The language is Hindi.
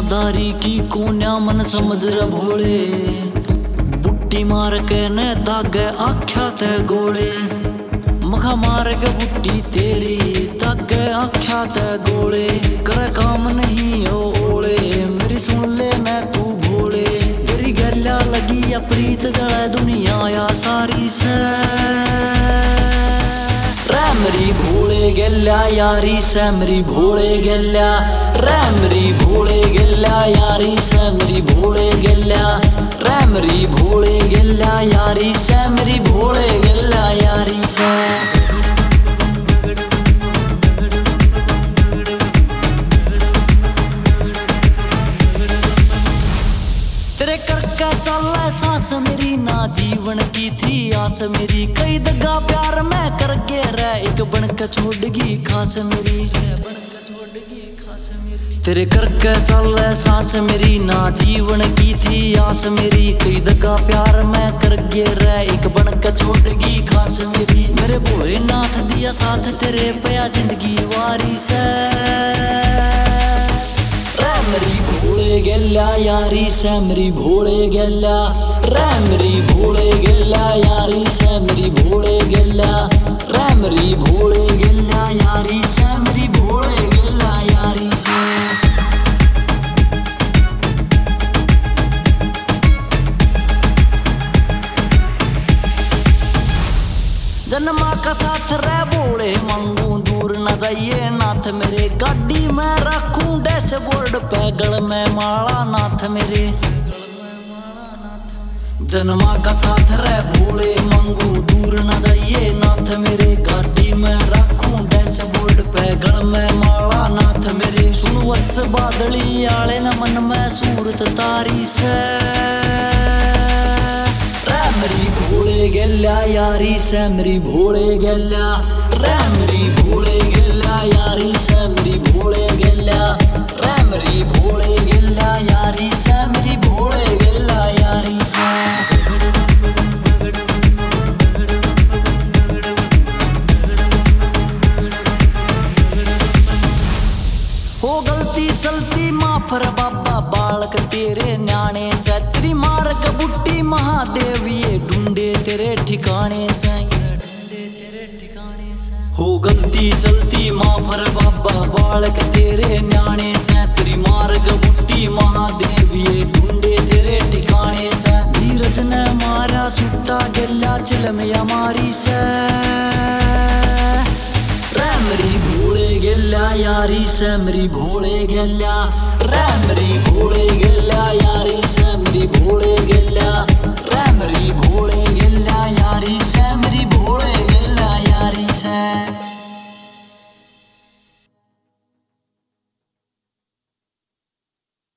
दुनियादारी की कोन्या मन समझ र भोले। बुट्टी मार के न दागे आख्या ते गोले। मखा मार के बुट्टी तेरी दागे आख्या ते गोले। कर काम नहीं ओ ओले मेरी सुन ले मैं तू भोले। तेरी गल्या लगी या प्रीत जड़े दुनिया या सारी से। मेरी भोले गल्या यारी से मेरी भोले गल्या। रे मेरी भोले गल्या यारी से मेरी भोले गल्या। रे मेरी भोले गल्या यारी से मेरी भोले गल्या यारी से। तेरे करके चले सांस मेरी ना जीवन की थी आस मेरी। कई दगा प्यार मैं करके रे एक बनके छोड़गी खास मेरी। तेरे करके चले सांस मेरी ना जीवन की थी आस मेरी। कई दगा प्यार मैं करके रे एक बनके छोड़गी खास मेरी। मेरे भोलेनाथ दिया साथ तेरे पया जिंदगी वारी से। मेरी भोले गल्या यारी से मेरी भोले गल्या। रे मेरी भोले गल्या यारी से मेरी भोले गल्या। रे मेरी भोले गल्या यारी से मेरी भोले गल्या यारी से। जन्मा का साथ रे भोले मांगू दूर न जाइए नाथ मेरे। गाड़ी में रखूं डैशबोर्ड पे गल में माला नाथ मेरे। जन्मा का साथ रे भोले मांगू दूर न जाइए नाथ मेरे। गाड़ी में रखूं डैशबोर्ड पे गल में माला नाथ मेरे। सुन वत्स बादली आले न मन में सूरत तारी से। मेरी भोले गल्या यारी से मेरी भोले गल्या। रे मेरी भोले गल्या यारी से मेरी भोले गल्या। रे मेरी भोले गल्या यारी से मेरी भोले गल्या यारी से। हो गलती चलती माफ रे बाबा बालक तेरे न्याणे से। तेरी मार्ग बुट्टी महादेव ये ढूंढे तेरे ठिकाने से। हो गलती चलती माफ रे बाबा बालक तेरे न्याणे से। तेरी मार्ग बुट्टी महादेव ये ढूंढे तेरे ठिकाने से। धीरज ने मारा सुट्टा गल्या चिलमिया मारी से। मेरी भोले गल्या यारी से मेरी भोले गल्या। रे मेरी